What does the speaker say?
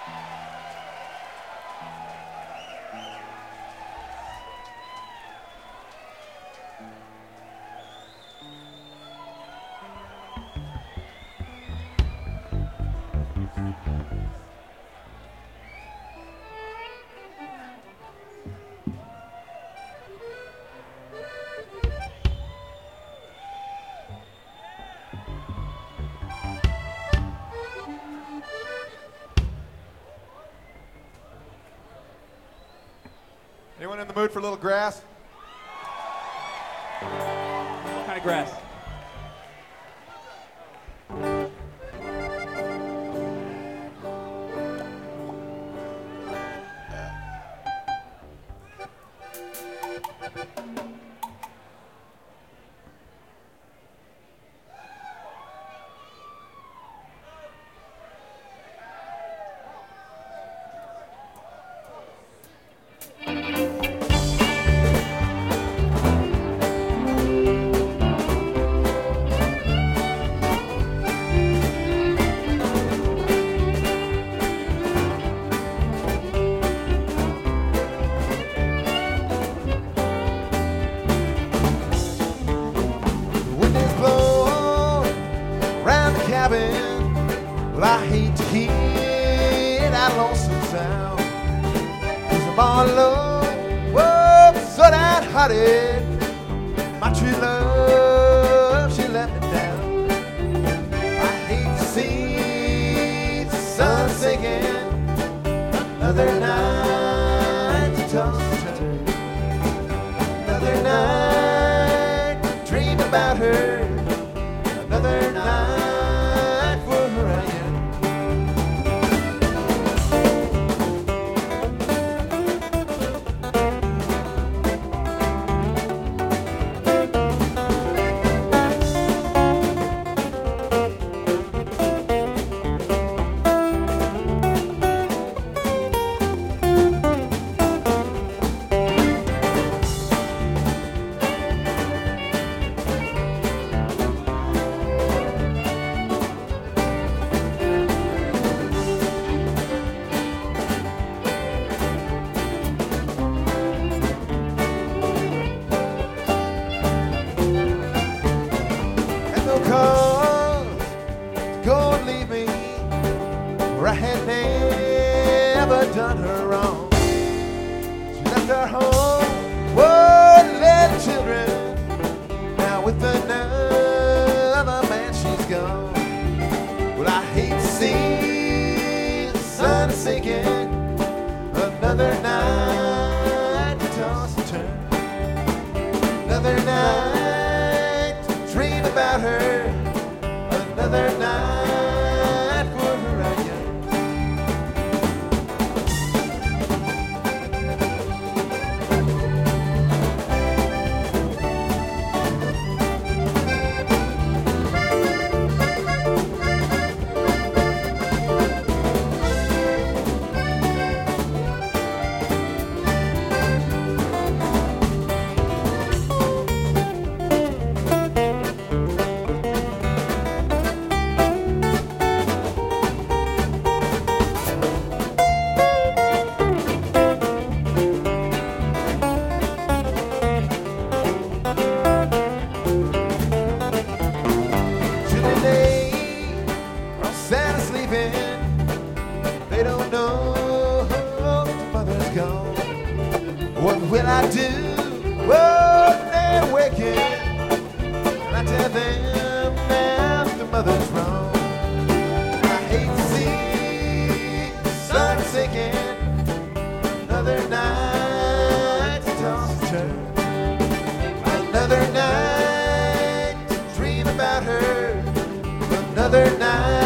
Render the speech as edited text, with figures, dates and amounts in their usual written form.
Anyone in the mood for a little grass? What kind of grass? Well, I hate to hear that lonesome sound, 'cause I'm all alone, whoa, so downhearted. My true love, she let me down. I hate to see the sun sinking, another night to toss and turn, another night to dream about her, another night. Go and leave me where I had never done her wrong. She left her home, whoa, little children. Now with another man she's gone. Well, I hate to see the sun sinking, another night to toss and turn, another night to dream about her, another night for her right young. They don't know the mother's gone. What will I do? Oh, they're waking, and I tell them now the mother's wrong. I hate to see the sun sinking, another night to toss and turn, another night to dream about her, another night